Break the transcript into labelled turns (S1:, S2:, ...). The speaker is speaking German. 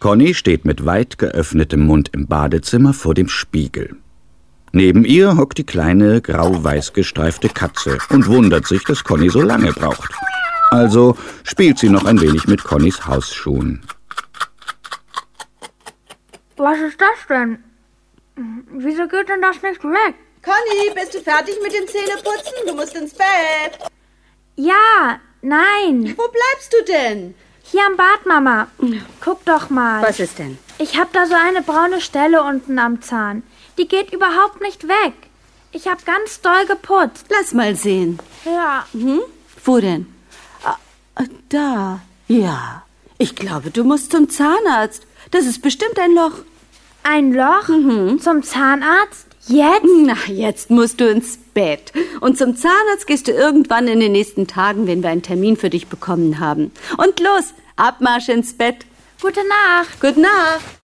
S1: Conny steht mit weit geöffnetem Mund im Badezimmer vor dem Spiegel. Neben ihr hockt die kleine, grau-weiß gestreifte Katze und wundert sich, dass Conny so lange braucht. Also spielt sie noch ein wenig mit Connys Hausschuhen.
S2: Was ist das denn? Wieso geht denn das nicht weg?
S3: Conny, bist du fertig mit dem Zähneputzen? Du musst ins Bett.
S2: Ja, nein.
S3: Wo bleibst du denn?
S2: Hier am Bad, Mama. Guck doch mal.
S4: Was ist denn?
S2: Ich habe da so eine braune Stelle unten am Zahn. Die geht überhaupt nicht weg. Ich habe ganz doll geputzt.
S4: Lass mal sehen.
S2: Ja.
S4: Wo denn? Da. Ja. Ich glaube, du musst zum Zahnarzt. Das ist bestimmt ein Loch.
S2: Ein Loch? Zum Zahnarzt? Jetzt?
S4: Na, jetzt musst du ins Bett. Und zum Zahnarzt gehst du irgendwann in den nächsten Tagen, wenn wir einen Termin für dich bekommen haben. Und los, Abmarsch ins Bett.
S2: Gute Nacht.
S4: Gute Nacht.